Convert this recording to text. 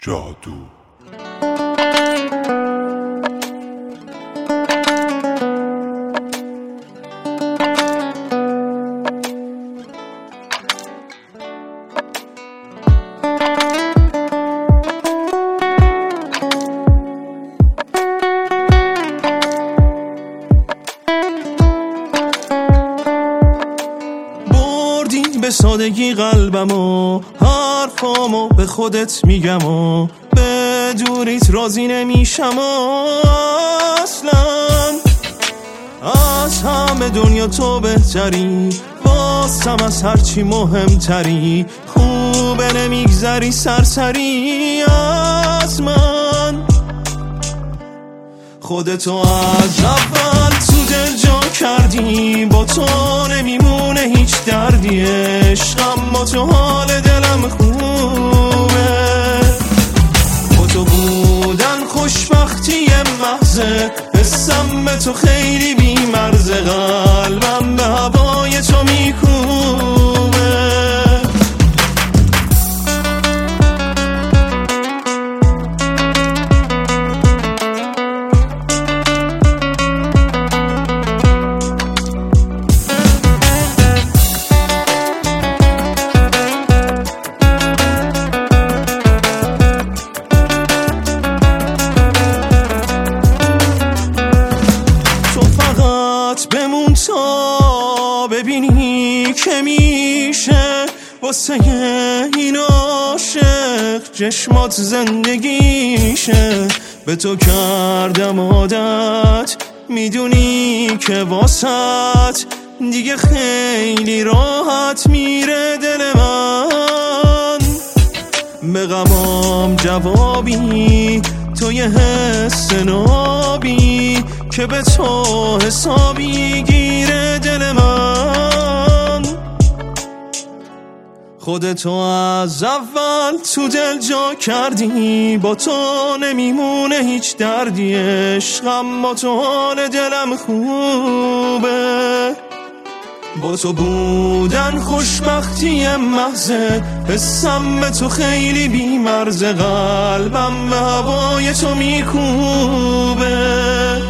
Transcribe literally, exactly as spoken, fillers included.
جادو. به سادگی قلبمو، حرفامو به خودت میگم و به دوریت راضی نمیشم اصلا. از همه دنیا تو بهتری، واسم از هرچی مهمتری، خوبه نمیگذری سرسری از من. خودتو از اول تو دل جا کردی، با تو نمیمونه هیچ دردی، عشقم با تو حال دلم خوبه. با تو بودن خوشبختی محضه، حسم به تو خیلی بی مرزه، قلبم به هوای تو میکوبه. بمون تا ببینی که میشه واسه این عاشق چشمات زندگیشه. به تو کردم عادت، میدونی که واسط دیگه خیلی راحت میره دل من. به غمام جوابی تو یه حس نابی که به تو حسابی گیره دل من. خودتو از اول تو دل جا کردی، با تو نمیمونه هیچ دردی، عشقم با تو حال دلم خوبه. با تو بودن خوشبختی محضه، حسم به تو خیلی بی مرزه، قلبم به هوای تو میکوبه.